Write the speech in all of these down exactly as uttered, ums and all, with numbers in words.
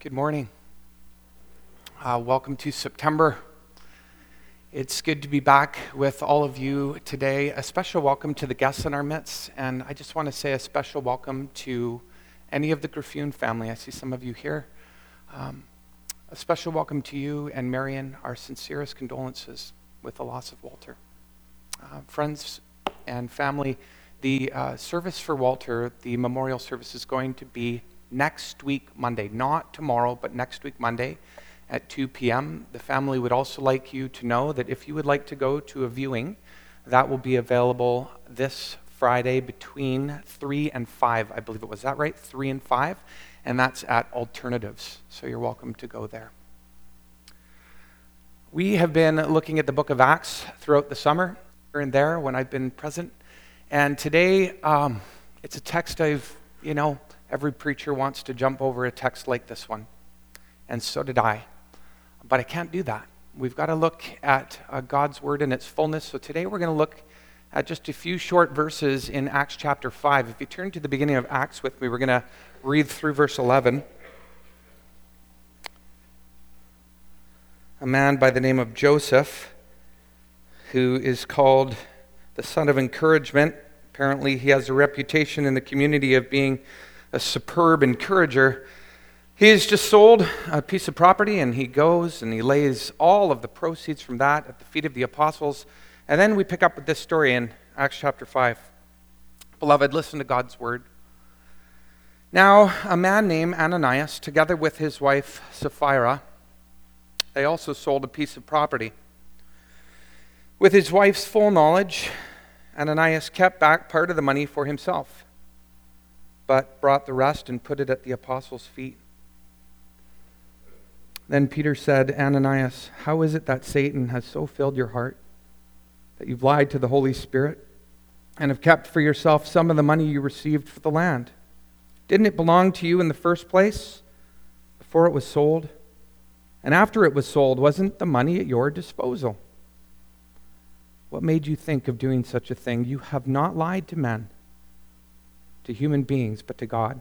Good morning. Uh, welcome to September. It's good to be back with all of you today. A special welcome to the guests in our midst, and I just want to say a special welcome to any of the Graffion family. I see some of you here. Um, a special welcome to you and Marion, our sincerest condolences with the loss of Walter. Uh, friends and family, the uh, service for Walter, the memorial service, is going to be next week, Monday. Not tomorrow, but next week, Monday at two p.m. The family would also like you to know that if you would like to go to a viewing, that will be available this Friday between three and five, I believe it was. That right? three and five, and that's at Alternatives. So you're welcome to go there. We have been looking at the book of Acts throughout the summer, here and there when I've been present. And today, um, it's a text I've, you know, every preacher wants to jump over a text like this one, and so did I. But I can't do that. We've got to look at uh, God's word in its fullness. So today we're going to look at just a few short verses in Acts chapter five. If you turn to the beginning of Acts with me, we're going to read through verse eleven. A man by the name of Joseph, who is called the son of encouragement. Apparently he has a reputation in the community of being a superb encourager. He has just sold a piece of property, and he goes and he lays all of the proceeds from that at the feet of the apostles. And then we pick up with this story in Acts chapter five. Beloved, listen to God's word. Now, a man named Ananias, together with his wife Sapphira, they also sold a piece of property. With his wife's full knowledge, Ananias kept back part of the money for himself, but brought the rest and put it at the apostles' feet. Then Peter said, Ananias, how is it that Satan has so filled your heart that you've lied to the Holy Spirit and have kept for yourself some of the money you received for the land? Didn't it belong to you in the first place, before it was sold? And after it was sold, wasn't the money at your disposal? What made you think of doing such a thing? You have not lied to men, to human beings, but to God.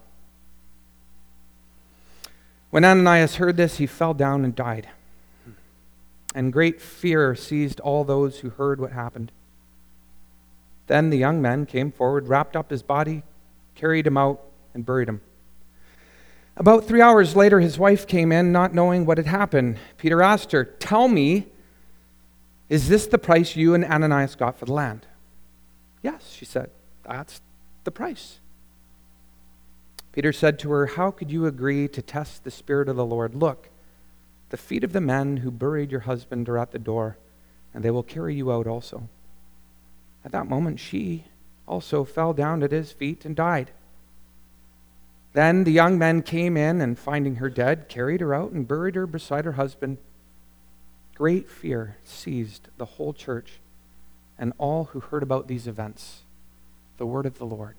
When Ananias heard this, he fell down and died. And great fear seized all those who heard what happened. Then the young men came forward, wrapped up his body, carried him out, and buried him. About three hours later, his wife came in, not knowing what had happened. Peter asked her, tell me, is this the price you and Ananias got for the land? Yes, she said, that's the price. Peter said to her, how could you agree to test the Spirit of the Lord? Look, the feet of the men who buried your husband are at the door, and they will carry you out also. At that moment, she also fell down at his feet and died. Then the young men came in, and finding her dead, carried her out and buried her beside her husband. Great fear seized the whole church and all who heard about these events. The word of the Lord.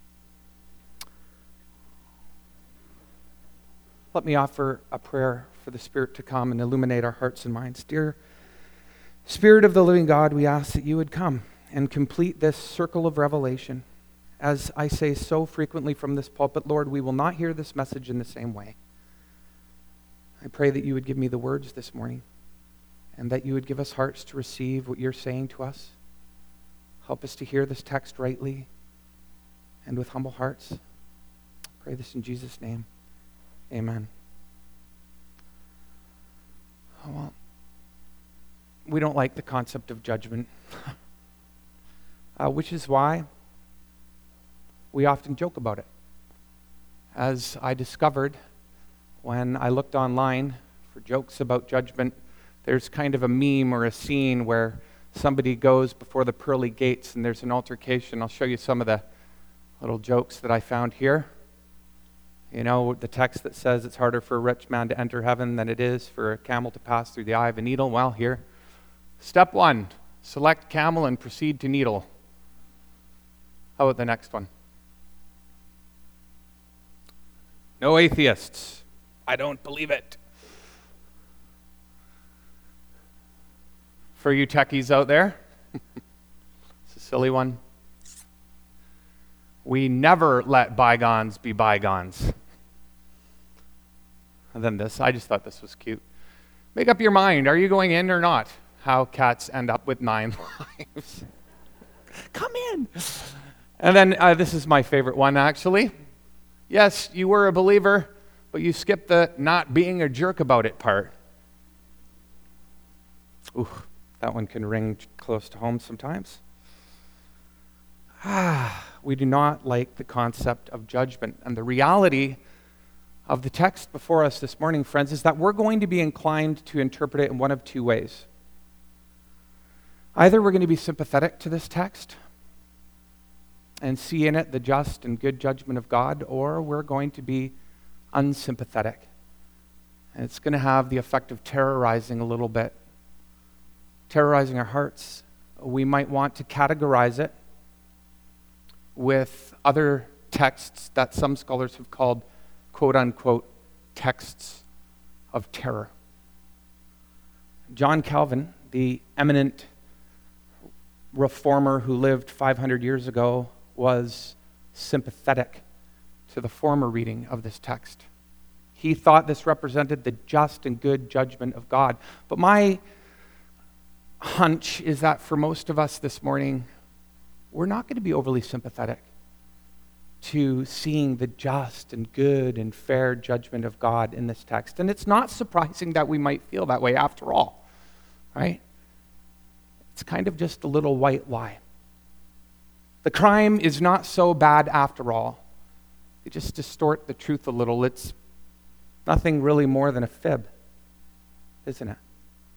Let me offer a prayer for the Spirit to come and illuminate our hearts and minds. Dear Spirit of the living God, we ask that you would come and complete this circle of revelation. As I say so frequently from this pulpit, Lord, we will not hear this message in the same way. I pray that you would give me the words this morning, and that you would give us hearts to receive what you're saying to us. Help us to hear this text rightly and with humble hearts. I pray this in Jesus' name. Amen. Oh, well, we don't like the concept of judgment, uh, which is why we often joke about it. As I discovered when I looked online for jokes about judgment, there's kind of a meme or a scene where somebody goes before the pearly gates and there's an altercation. I'll show you some of the little jokes that I found here. You know, the text that says it's harder for a rich man to enter heaven than it is for a camel to pass through the eye of a needle. Well, here, step one, select camel and proceed to needle. How about the next one? No atheists. I don't believe it. For you techies out there, it's a silly one. We never let bygones be bygones. than this. I just thought this was cute. Make up your mind. Are you going in or not? How cats end up with nine lives. Come in. And then uh, this is my favorite one, actually. Yes, you were a believer, but you skipped the not being a jerk about it part. Ooh, that one can ring close to home sometimes. Ah, we do not like the concept of judgment. And the reality of the text before us this morning, friends, is that we're going to be inclined to interpret it in one of two ways. Either we're going to be sympathetic to this text and see in it the just and good judgment of God, or we're going to be unsympathetic. And it's going to have the effect of terrorizing a little bit, terrorizing our hearts. We might want to categorize it with other texts that some scholars have called, quote unquote, texts of terror. John Calvin, the eminent reformer who lived five hundred years ago, was sympathetic to the former reading of this text. He thought this represented the just and good judgment of God. But my hunch is that for most of us this morning, we're not going to be overly sympathetic to seeing the just and good and fair judgment of God in this text. And it's not surprising that we might feel that way after all, right? It's kind of just a little white lie. The crime is not so bad after all. They just distort the truth a little. It's nothing really more than a fib, isn't it?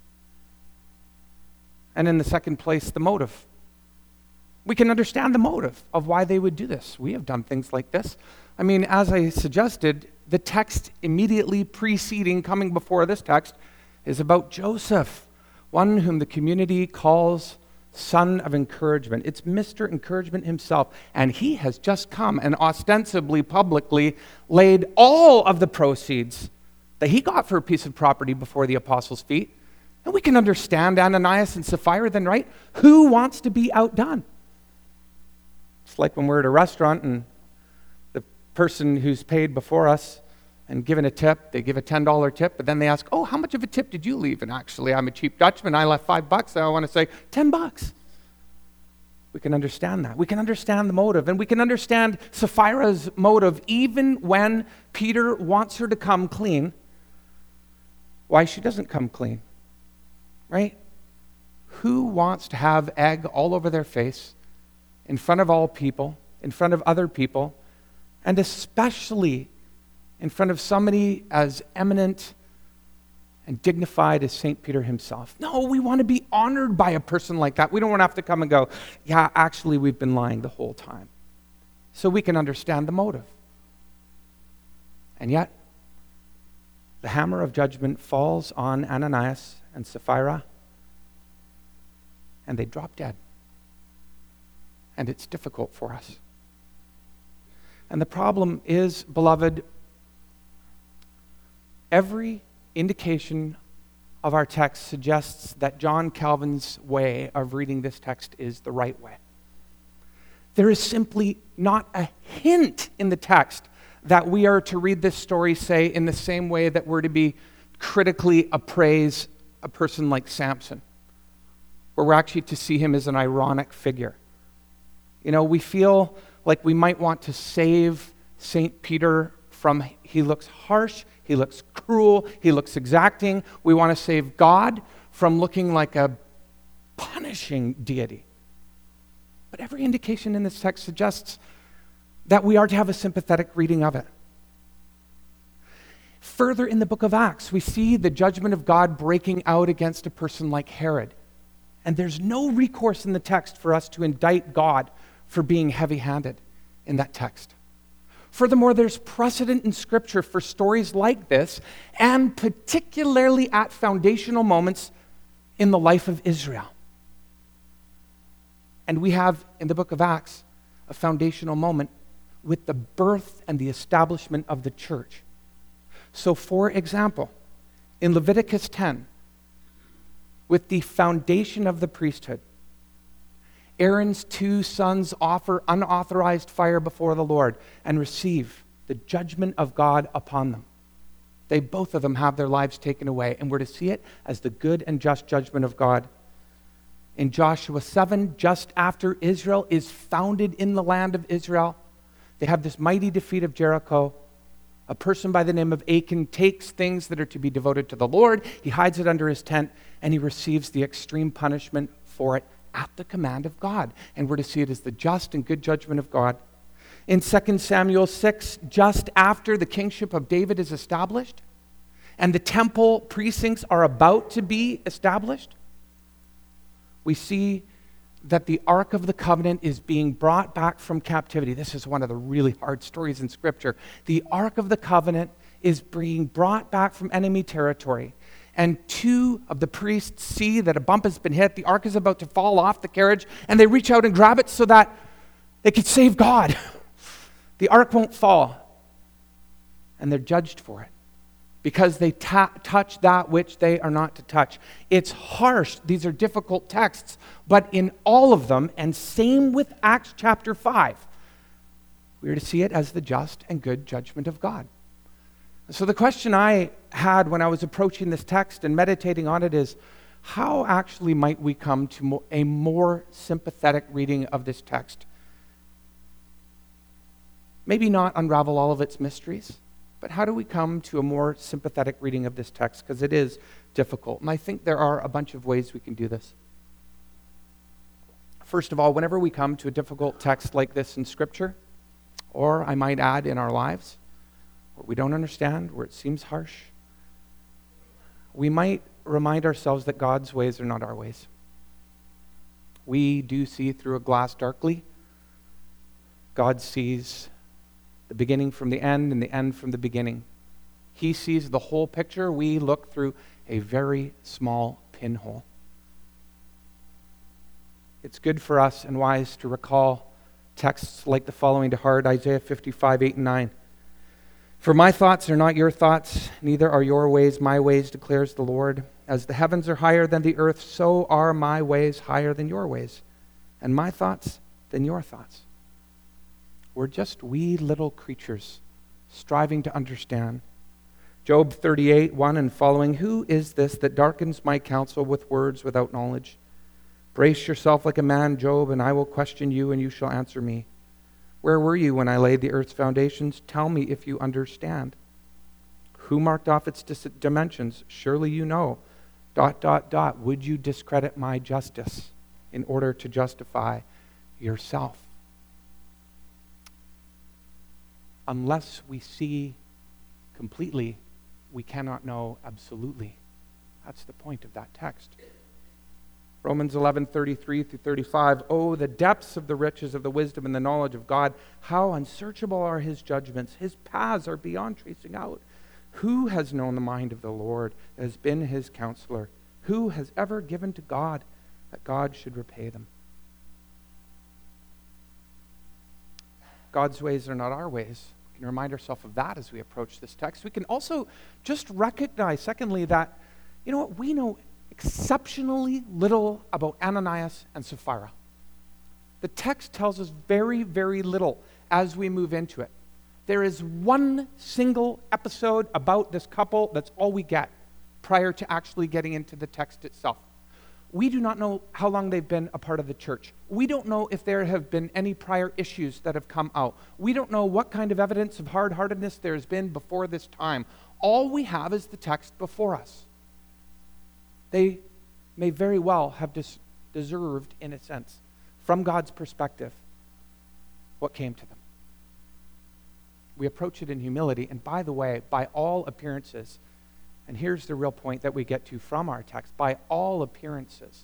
And in the second place, the motive. We can understand the motive of why they would do this. We have done things like this. I mean, as I suggested, the text immediately preceding, coming before this text, is about Joseph, one whom the community calls son of encouragement. It's Mister Encouragement himself, and he has just come and ostensibly, publicly laid all of the proceeds that he got for a piece of property before the apostles' feet. And we can understand Ananias and Sapphira then, right? Who wants to be outdone? It's like when we're at a restaurant and the person who's paid before us and given a tip, they give a ten dollar tip, but then they ask, oh, how much of a tip did you leave? And actually, I'm a cheap Dutchman. I left five bucks. So I want to say ten bucks. We can understand that. We can understand the motive. And we can understand Sapphira's motive even when Peter wants her to come clean. Why she doesn't come clean, right? Who wants to have egg all over their face in front of all people, in front of other people, and especially in front of somebody as eminent and dignified as Saint Peter himself? No, we want to be honored by a person like that. We don't want to have to come and go, yeah, actually, we've been lying the whole time. So we can understand the motive. And yet, the hammer of judgment falls on Ananias and Sapphira, and they drop dead. And it's difficult for us. And the problem is, beloved, every indication of our text suggests that John Calvin's way of reading this text is the right way. There is simply not a hint in the text that we are to read this story, say, in the same way that we're to be critically appraise a person like Samson, where we're actually to see him as an ironic figure. You know, we feel like we might want to save Saint Peter from, he looks harsh, he looks cruel, he looks exacting. We want to save God from looking like a punishing deity. But every indication in this text suggests that we are to have a sympathetic reading of it. Further in the book of Acts, we see the judgment of God breaking out against a person like Herod. And there's no recourse in the text for us to indict God for being heavy-handed in that text. Furthermore, there's precedent in Scripture for stories like this, and particularly at foundational moments in the life of Israel. And we have, in the book of Acts, a foundational moment with the birth and the establishment of the church. So, for example, in Leviticus ten, with the foundation of the priesthood, Aaron's two sons offer unauthorized fire before the Lord and receive the judgment of God upon them. They both of them have their lives taken away, and we're to see it as the good and just judgment of God. In Joshua seven, just after Israel is founded in the land of Israel, they have this mighty defeat of Jericho. A person by the name of Achan takes things that are to be devoted to the Lord, he hides it under his tent, and he receives the extreme punishment for it at the command of God. And we're to see it as the just and good judgment of God. In Second Samuel six, just after the kingship of David is established, and the temple precincts are about to be established, we see that the Ark of the Covenant is being brought back from captivity. This is one of the really hard stories in Scripture. The Ark of the Covenant is being brought back from enemy territory. And two of the priests see that a bump has been hit. The Ark is about to fall off the carriage, and they reach out and grab it so that they could save God. The Ark won't fall. And they're judged for it, because they ta- touch that which they are not to touch. It's harsh. These are difficult texts. But in all of them, and same with Acts chapter five, we are to see it as the just and good judgment of God. So the question I had when I was approaching this text and meditating on it is, how actually might we come to mo- a more sympathetic reading of this text? Maybe not unravel all of its mysteries, but how do we come to a more sympathetic reading of this text? Because it is difficult. And I think there are a bunch of ways we can do this. First of all, whenever we come to a difficult text like this in Scripture, or I might add in our lives, where we don't understand, where it seems harsh, we might remind ourselves that God's ways are not our ways. We do see through a glass darkly. God sees the beginning from the end and the end from the beginning. He sees the whole picture. We look through a very small pinhole. It's good for us and wise to recall texts like the following to heart, Isaiah fifty-five, eight and nine. For my thoughts are not your thoughts, neither are your ways my ways, declares the Lord. As the heavens are higher than the earth, so are my ways higher than your ways, and my thoughts than your thoughts. We're just wee little creatures striving to understand. Job thirty-eight, one and following, who is this that darkens my counsel with words without knowledge? Brace yourself like a man, Job, and I will question you, and you shall answer me. Where were you when I laid the earth's foundations? Tell me if you understand. Who marked off its dis- dimensions? Surely you know. Dot, dot, dot. Would you discredit my justice in order to justify yourself? Unless we see completely, we cannot know absolutely. That's the point of that text. Romans eleven, thirty-three through thirty-five. Oh, the depths of the riches of the wisdom and the knowledge of God. How unsearchable are his judgments. His paths are beyond tracing out. Who has known the mind of the Lord, that has been his counselor? Who has ever given to God, that God should repay them? God's ways are not our ways. We can remind ourselves of that as we approach this text. We can also just recognize, secondly, that, you know what, we know exceptionally little about Ananias and Sapphira. The text tells us very, very little as we move into it. There is one single episode about this couple. That's all we get prior to actually getting into the text itself. We do not know how long they've been a part of the church. We don't know if there have been any prior issues that have come out. We don't know what kind of evidence of hard-heartedness there has been before this time. All we have is the text before us. They may very well have dis- deserved, in a sense, from God's perspective, what came to them. We approach it in humility, and by the way, by all appearances, and here's the real point that we get to from our text, by all appearances,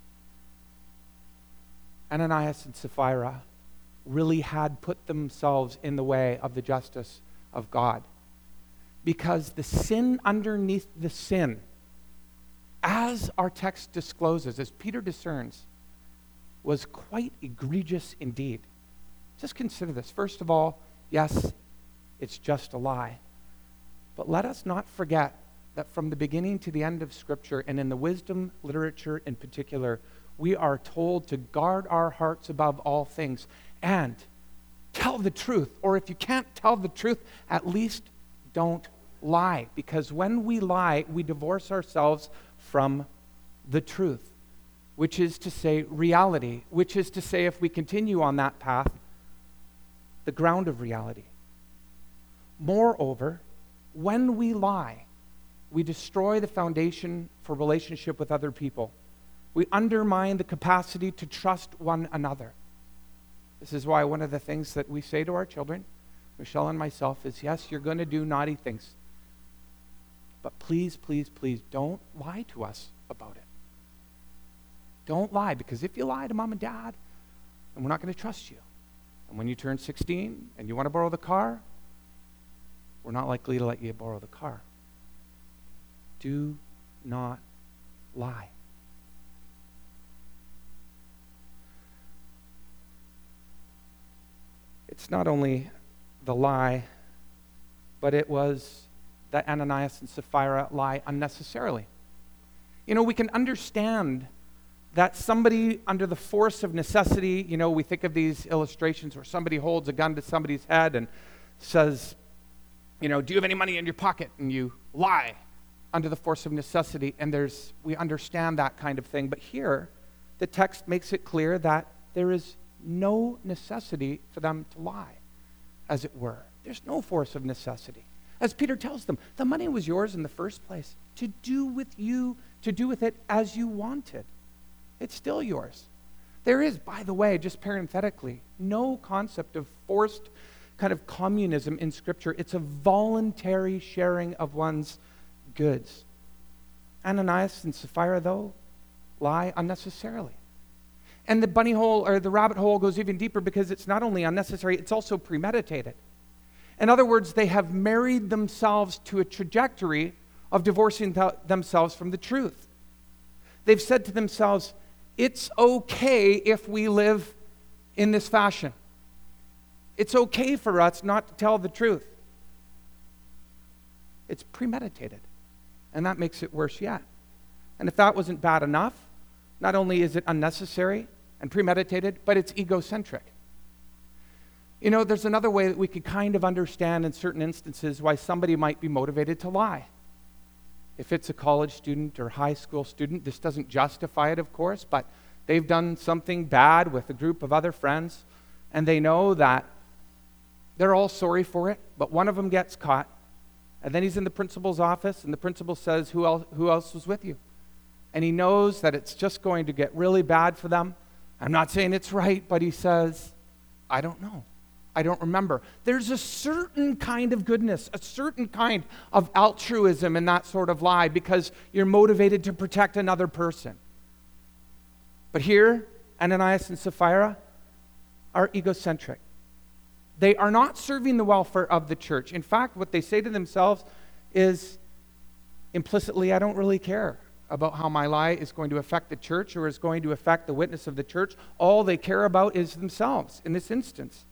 Ananias and Sapphira really had put themselves in the way of the justice of God. Because the sin underneath the sin, as our text discloses, as Peter discerns, was quite egregious indeed. Just consider this. First of all, yes, it's just a lie. But let us not forget that from the beginning to the end of Scripture, and in the wisdom literature in particular, we are told to guard our hearts above all things and tell the truth. Or if you can't tell the truth, at least don't lie, because when we lie, we divorce ourselves from the truth, which is to say reality, which is to say, if we continue on that path, the ground of reality. Moreover, when we lie, we destroy the foundation for relationship with other people. We undermine the capacity to trust one another. This is why one of the things that we say to our children, Michelle and myself, is yes, you're going to do naughty things. But please, please, please don't lie to us about it. Don't lie, because if you lie to mom and dad, then we're not going to trust you. And when you turn sixteen and you want to borrow the car, we're not likely to let you borrow the car. Do not lie. It's not only the lie, but it was that Ananias and Sapphira lie unnecessarily. You know, we can understand that somebody under the force of necessity, you know, we think of these illustrations where somebody holds a gun to somebody's head and says, you know, do you have any money in your pocket? And you lie under the force of necessity, and there's, we understand that kind of thing. But here, the text makes it clear that there is no necessity for them to lie, as it were. There's no force of necessity. As Peter tells them, the money was yours in the first place, to do with you, to do with it as you wanted. It's still yours. There is, by the way, just parenthetically, no concept of forced kind of communism in Scripture. It's a voluntary sharing of one's goods. Ananias and Sapphira, though, lie unnecessarily. And the bunny hole, or the rabbit hole, goes even deeper, because it's not only unnecessary, it's also premeditated. In other words, they have married themselves to a trajectory of divorcing th- themselves from the truth. They've said to themselves, it's okay if we live in this fashion. It's okay for us not to tell the truth. It's premeditated. And that makes it worse yet. And if that wasn't bad enough, not only is it unnecessary and premeditated, but it's egocentric. You know, there's another way that we could kind of understand in certain instances why somebody might be motivated to lie. If it's a college student or high school student, this doesn't justify it, of course, but they've done something bad with a group of other friends, and they know that they're all sorry for it, but one of them gets caught, and then he's in the principal's office, and the principal says, who else, who else was with you? And he knows that it's just going to get really bad for them. I'm not saying it's right, but he says, I don't know. I don't remember. There's a certain kind of goodness, a certain kind of altruism in that sort of lie, because you're motivated to protect another person. But here, Ananias and Sapphira are egocentric. They are not serving the welfare of the church. In fact, what they say to themselves is implicitly, I don't really care about how my lie is going to affect the church or is going to affect the witness of the church. All they care about is themselves in this instance.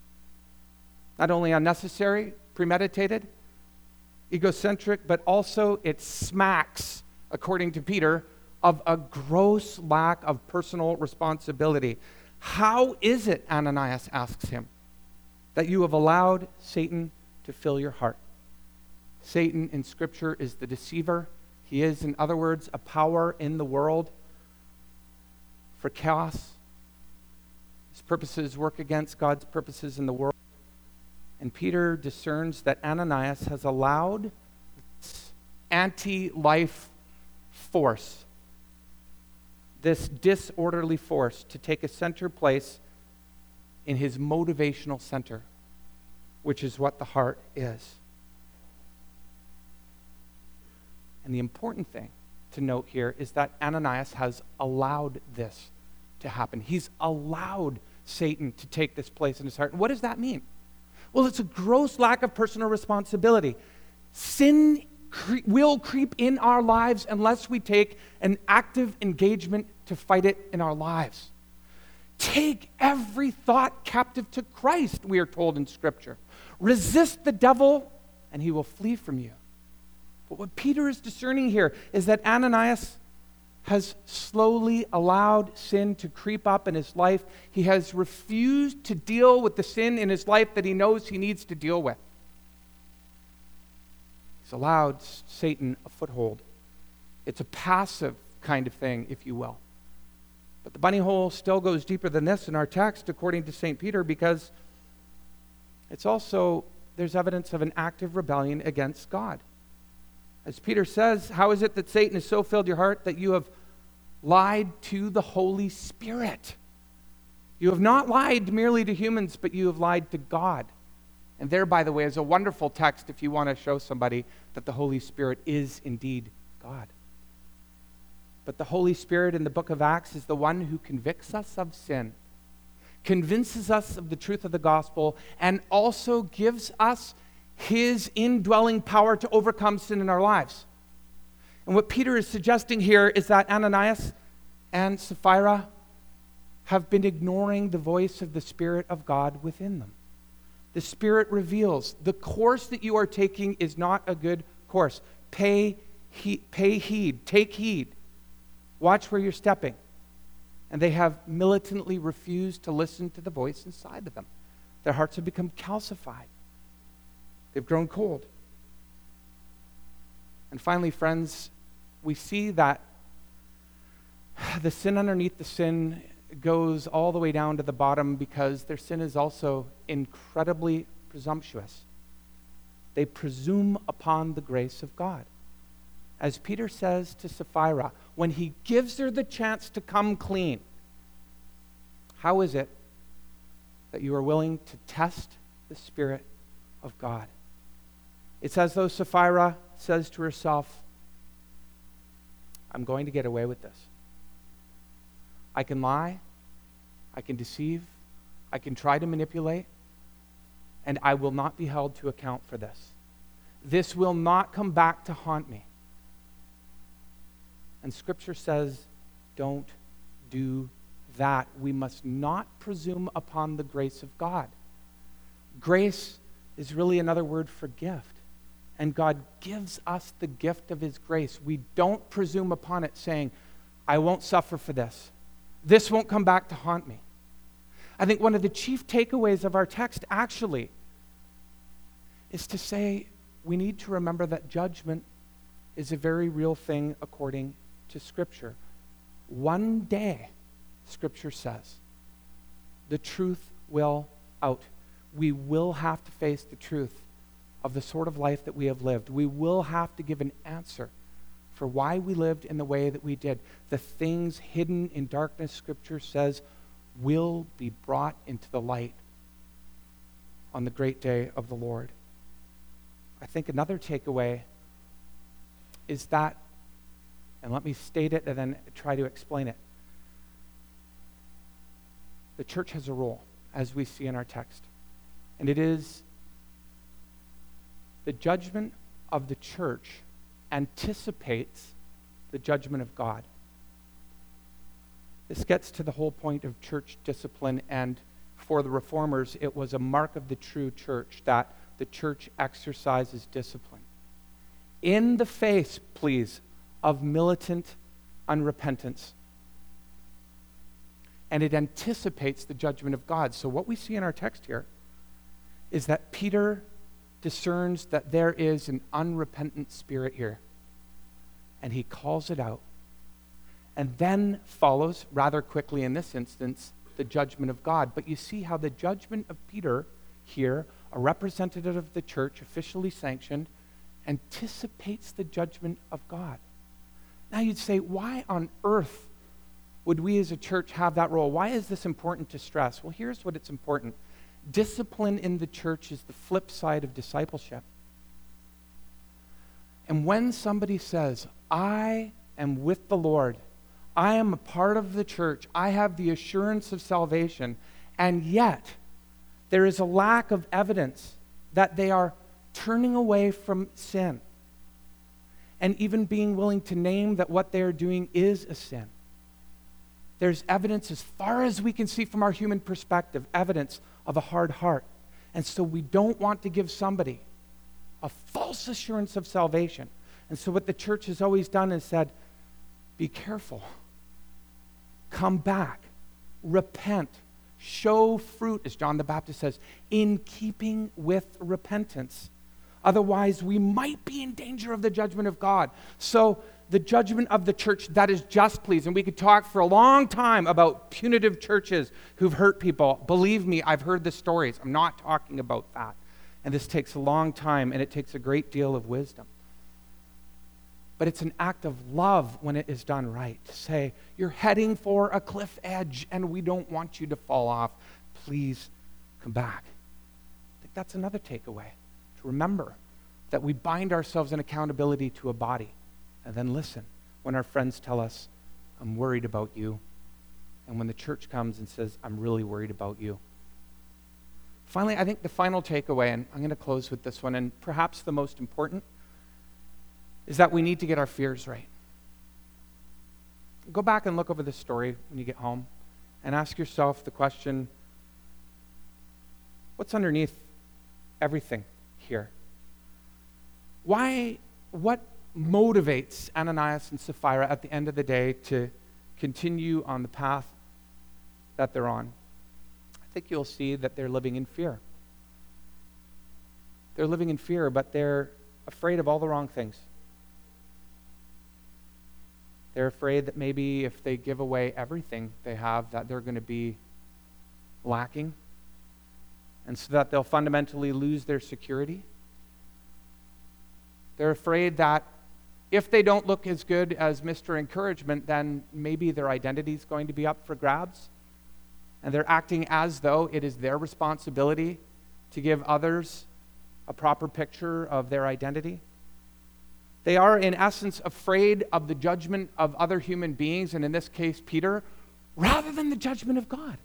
Not only unnecessary, premeditated, egocentric, but also it smacks, according to Peter, of a gross lack of personal responsibility. How is it, Ananias asks him, that you have allowed Satan to fill your heart? Satan in Scripture is the deceiver. He is, in other words, a power in the world for chaos. His purposes work against God's purposes in the world. And Peter discerns that Ananias has allowed this anti-life force, this disorderly force, to take a center place in his motivational center, which is what the heart is. And the important thing to note here is that Ananias has allowed this to happen. He's allowed Satan to take this place in his heart. And what does that mean? Well, it's a gross lack of personal responsibility. Sin cre- will creep in our lives unless we take an active engagement to fight it in our lives. Take every thought captive to Christ, we are told in Scripture. Resist the devil, and he will flee from you. But what Peter is discerning here is that Ananias has slowly allowed sin to creep up in his life. He has refused to deal with the sin in his life that he knows he needs to deal with. He's allowed Satan a foothold. It's a passive kind of thing, if you will. But the bunny hole still goes deeper than this in our text, according to Saint Peter, because it's also, there's evidence of an active rebellion against God. As Peter says, how is it that Satan has so filled your heart that you have lied to the Holy Spirit? You have not lied merely to humans, but you have lied to God. And there, by the way, is a wonderful text if you want to show somebody that the Holy Spirit is indeed God. But the Holy Spirit in the book of Acts is the one who convicts us of sin, convinces us of the truth of the gospel, and also gives us his indwelling power to overcome sin in our lives. And what Peter is suggesting here is that Ananias and Sapphira have been ignoring the voice of the Spirit of God within them. The Spirit reveals the course that you are taking is not a good course. Pay heed, pay heed, take heed. Watch where you're stepping. And they have militantly refused to listen to the voice inside of them. Their hearts have become calcified. They've grown cold. And finally, friends, we see that the sin underneath the sin goes all the way down to the bottom because their sin is also incredibly presumptuous. They presume upon the grace of God. As Peter says to Sapphira, when he gives her the chance to come clean, how is it that you are willing to test the Spirit of God? It's as though Sapphira says to herself, I'm going to get away with this. I can lie, I can deceive, I can try to manipulate, and I will not be held to account for this. This will not come back to haunt me. And Scripture says, don't do that. We must not presume upon the grace of God. Grace is really another word for gift. And God gives us the gift of his grace. We don't presume upon it saying, I won't suffer for this. This won't come back to haunt me. I think one of the chief takeaways of our text actually is to say we need to remember that judgment is a very real thing according to Scripture. One day, Scripture says, the truth will out. We will have to face the truth of the sort of life that we have lived. We will have to give an answer for why we lived in the way that we did. The things hidden in darkness, Scripture says, will be brought into the light on the great day of the Lord. I think another takeaway is that, and let me state it and then try to explain it. The church has a role, as we see in our text, and it is the judgment of the church anticipates the judgment of God. This gets to the whole point of church discipline, and for the reformers, it was a mark of the true church that the church exercises discipline. In the face, please, of militant unrepentance. And it anticipates the judgment of God. So what we see in our text here is that Peter discerns that there is an unrepentant spirit here. And he calls it out. And then follows, rather quickly in this instance, the judgment of God. But you see how the judgment of Peter here, a representative of the church, officially sanctioned, anticipates the judgment of God. Now you'd say, why on earth would we as a church have that role? Why is this important to stress? Well, here's what it's important. Discipline in the church is the flip side of discipleship. And when somebody says, I am with the Lord, I am a part of the church, I have the assurance of salvation, and yet there is a lack of evidence that they are turning away from sin and even being willing to name that what they are doing is a sin. There's evidence, as far as we can see from our human perspective, evidence of a hard heart. And so we don't want to give somebody a false assurance of salvation. And so what the church has always done is said, be careful. Come back. Repent. Show fruit, as John the Baptist says, in keeping with repentance. Otherwise, we might be in danger of the judgment of God. So the judgment of the church that is just, please, and we could talk for a long time about punitive churches who've hurt people. Believe me, I've heard the stories. I'm not talking about that. And this takes a long time, and it takes a great deal of wisdom. But it's an act of love when it is done right. To say, you're heading for a cliff edge, and we don't want you to fall off. Please come back. I think that's another takeaway. To remember that we bind ourselves in accountability to a body. And then listen when our friends tell us, I'm worried about you. And when the church comes and says, I'm really worried about you. Finally, I think the final takeaway, and I'm going to close with this one, and perhaps the most important, is that we need to get our fears right. Go back and look over this story when you get home and ask yourself the question, what's underneath everything here? Why, what motivates Ananias and Sapphira at the end of the day to continue on the path that they're on? I think you'll see that they're living in fear. They're living in fear, but they're afraid of all the wrong things. They're afraid that maybe if they give away everything they have, that they're going to be lacking, and so that they'll fundamentally lose their security. They're afraid that if they don't look as good as Mister Encouragement, then maybe their identity is going to be up for grabs. And they're acting as though it is their responsibility to give others a proper picture of their identity. They are, in essence, afraid of the judgment of other human beings, and in this case, Peter, rather than the judgment of God.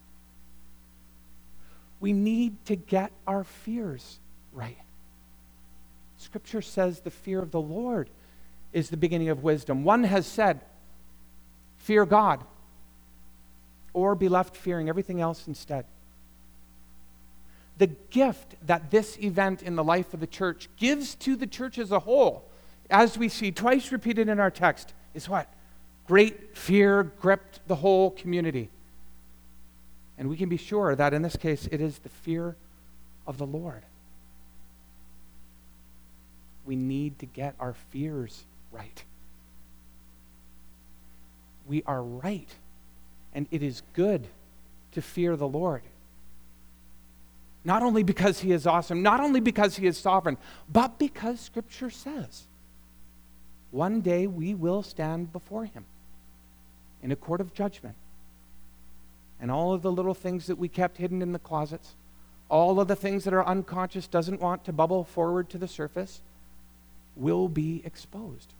We need to get our fears right. Scripture says the fear of the Lord is the beginning of wisdom. One has said, fear God, or be left fearing everything else instead. The gift that this event in the life of the church gives to the church as a whole, as we see twice repeated in our text, is what? Great fear gripped the whole community. And we can be sure that in this case, it is the fear of the Lord. We need to get our fears right. We are right, and it is good to fear the Lord. Not only because he is awesome, not only because he is sovereign, but because Scripture says one day we will stand before him in a court of judgment. And all of the little things that we kept hidden in the closets, all of the things that our unconscious doesn't want to bubble forward to the surface, will be exposed.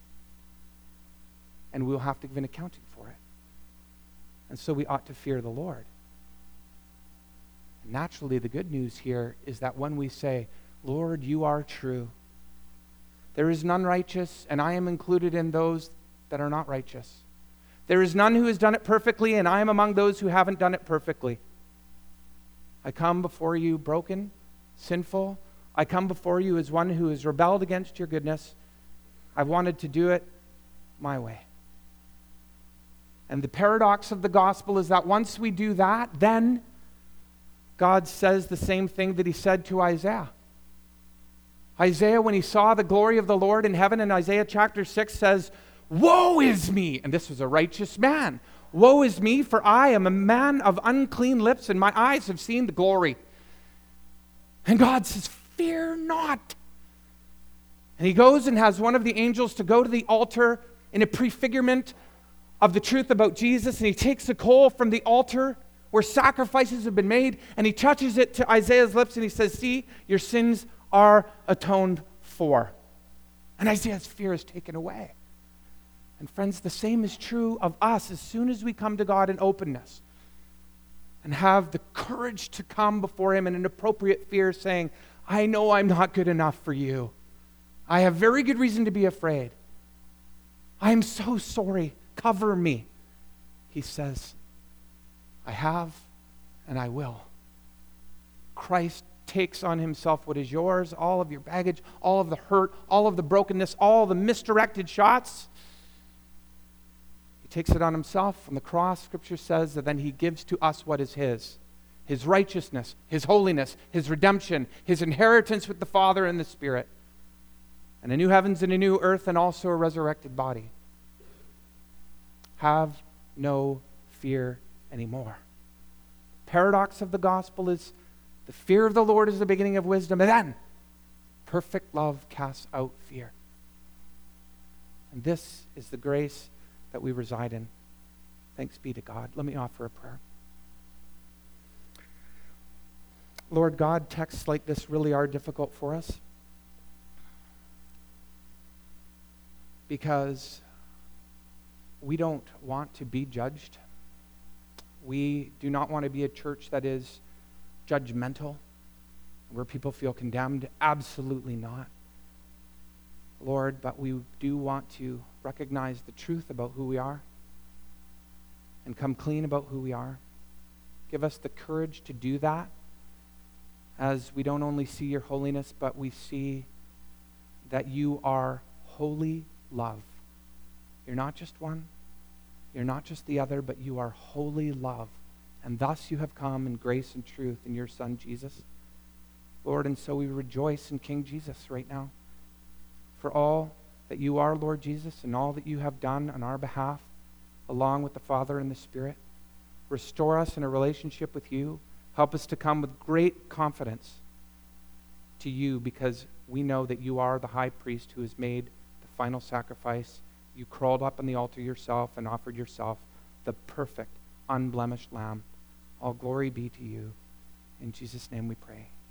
And we'll have to give an accounting for it. And so we ought to fear the Lord. Naturally, the good news here is that when we say, Lord, you are true, there is none righteous, and I am included in those that are not righteous. There is none who has done it perfectly, and I am among those who haven't done it perfectly. I come before you broken, sinful. I come before you as one who has rebelled against your goodness. I've wanted to do it my way. And the paradox of the gospel is that once we do that, then God says the same thing that he said to Isaiah. Isaiah, when he saw the glory of the Lord in heaven, in Isaiah chapter six says, woe is me! And this was a righteous man. Woe is me, for I am a man of unclean lips, and my eyes have seen the glory. And God says, fear not. And he goes and has one of the angels to go to the altar in a prefigurement of the truth about Jesus, and he takes a coal from the altar where sacrifices have been made, and he touches it to Isaiah's lips, and he says, see, your sins are atoned for. And Isaiah's fear is taken away. And friends, the same is true of us as soon as we come to God in openness and have the courage to come before him in an appropriate fear, saying, I know I'm not good enough for you. I have very good reason to be afraid. I am so sorry. Cover me. He says, I have and I will. Christ takes on himself what is yours, all of your baggage, all of the hurt, all of the brokenness, all the misdirected shots. He takes it on himself on the cross. Scripture says that then he gives to us what is his. His righteousness, his holiness, his redemption, his inheritance with the Father and the Spirit. and a new heavens and a new earth and also a resurrected body. Have no fear anymore. Paradox of the gospel is the fear of the Lord is the beginning of wisdom, and then perfect love casts out fear. And this is the grace that we reside in. Thanks be to God. Let me offer a prayer. Lord God, texts like this really are difficult for us because we don't want to be judged. We do not want to be a church that is judgmental, where people feel condemned. Absolutely not. Lord, but we do want to recognize the truth about who we are and come clean about who we are. Give us the courage to do that as we don't only see your holiness, but we see that you are holy love. You're not just one, you're not just the other, but you are holy love. And thus you have come in grace and truth in your Son, Jesus. Lord, and so we rejoice in King Jesus right now for all that you are, Lord Jesus, and all that you have done on our behalf, along with the Father and the Spirit. Restore us in a relationship with you. Help us to come with great confidence to you because we know that you are the high priest who has made the final sacrifice. You crawled up on the altar yourself and offered yourself, the perfect, unblemished lamb. All glory be to you. In Jesus' name we pray.